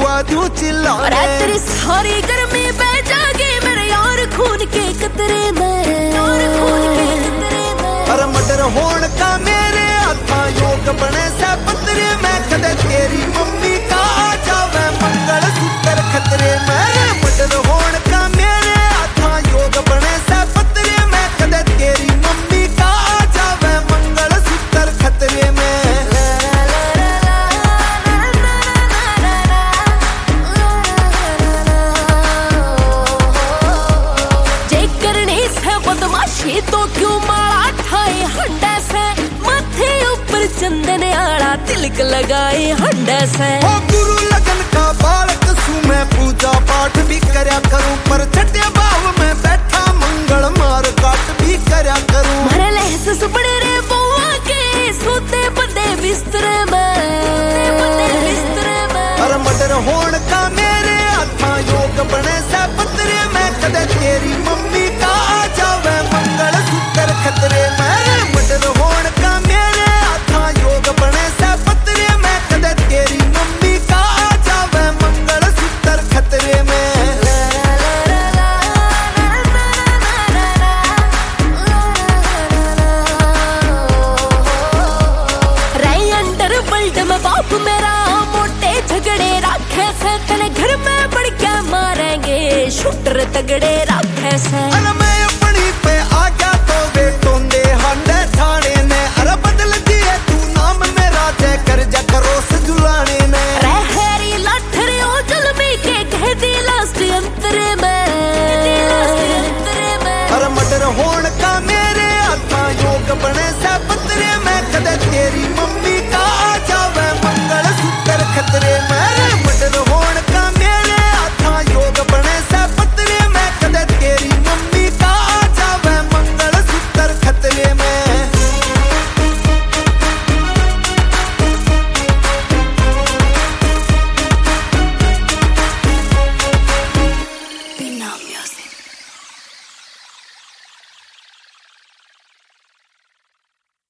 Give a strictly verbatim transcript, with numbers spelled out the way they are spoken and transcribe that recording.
हुआ दूं चिल्ला अरे तेरी सारी गर्मी बह जागी मेरे यार खून के कतरे में, यार खून के कतरे में। अरे मर्डर होण का मेरे हाथा योग बने से पतरे में, कदे तेरी मम्मी का आ जावे मंगल सूत्र खतरे में। मर्डर होण का मेरे हाथा योग बने से पतरे में, कदे तेरी मम्मी का आ जावे मंगल सूत्र खतरे में। बदमाशी तो क्यों मारा ठाए हंडा से, माथे ऊपर चंदन आड़ा तिलक लगाए हंडा से। ओ गुरु लगन का बालक सू मैं पूजा पाठ भी करया करूं, पर छठे भाव में बैठा मंगल मार काट भी करया करूं। मारे लहस सुपड़े रे बुआ के सोते बंदे बिस्तरे में, बंदे बिस्तरे में। अरे मर्डर होण का मेरे हाथा योग बने से पतरे में, कदे तेरी मम्मी का आ जावे मंगल सूत्र खतरे में। मर्डर होण का मेरे हाथा योग बने से पतरे में, कदे तेरी मम्मी का आ जावे मंगल सूत्र खतरे में। रही अंडर वर्ल्ड में बाप मेरा मोटे झगड़े राखे से, तेरे घर में बढ़ के मारेंगे शूटर तगड़े राखे से।